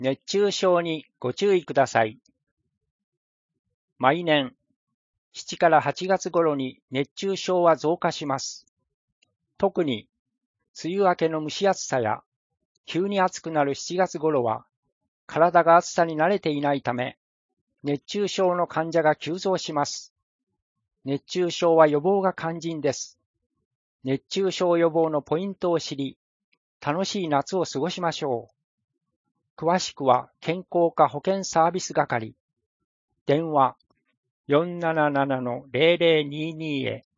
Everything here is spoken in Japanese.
熱中症にご注意ください。毎年、7から8月頃に熱中症は増加します。特に、梅雨明けの蒸し暑さや、急に暑くなる7月頃は、体が暑さに慣れていないため、熱中症の患者が急増します。熱中症は予防が肝心です。熱中症予防のポイントを知り、楽しい夏を過ごしましょう。詳しくは健康課保健サービス係、電話477-0022へ